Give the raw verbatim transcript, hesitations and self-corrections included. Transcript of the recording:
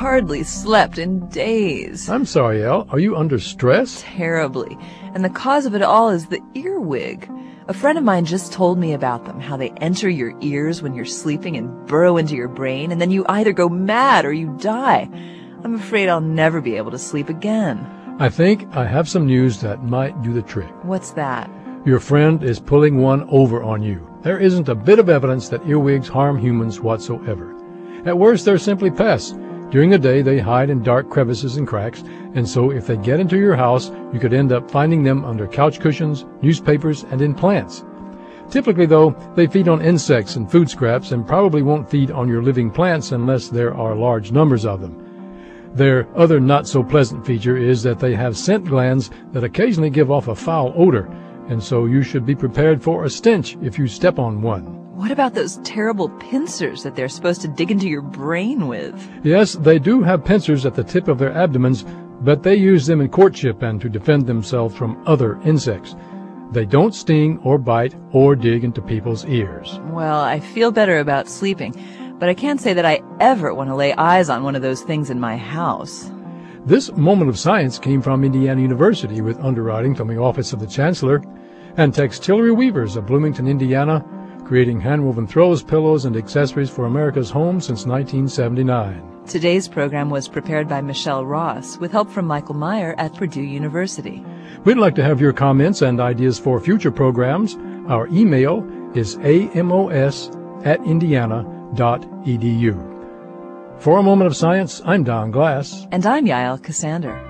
hardly slept in days. I'm sorry, Elle. Are you under stress? Terribly. And the cause of it all is the earwig. A friend of mine just told me about them, how they enter your ears when you're sleeping and burrow into your brain, and then you either go mad or you die. I'm afraid I'll never be able to sleep again. I think I have some news that might do the trick. What's that? Your friend is pulling one over on you. There isn't a bit of evidence that earwigs harm humans whatsoever. At worst, they're simply pests. During the day, they hide in dark crevices and cracks, and so if they get into your house, you could end up finding them under couch cushions, newspapers, and in plants. Typically, though, they feed on insects and food scraps and probably won't feed on your living plants unless there are large numbers of them. Their other not-so-pleasant feature is that they have scent glands that occasionally give off a foul odor, and so you should be prepared for a stench if you step on one. What about those terrible pincers that they're supposed to dig into your brain with? Yes, they do have pincers at the tip of their abdomens, but they use them in courtship and to defend themselves from other insects. They don't sting or bite or dig into people's ears. Well, I feel better about sleeping, but I can't say that I ever want to lay eyes on one of those things in my house. This moment of science came from Indiana University with underwriting from the Office of the Chancellor and Textillery Weavers of Bloomington, Indiana, creating hand-woven throws, pillows, and accessories for America's home since nineteen seventy-nine. Today's program was prepared by Michelle Ross with help from Michael Meyer at Purdue University. We'd like to have your comments and ideas for future programs. Our email is amos at indiana dot edu. For A Moment of Science, I'm Don Glass. And I'm Yael Cassander.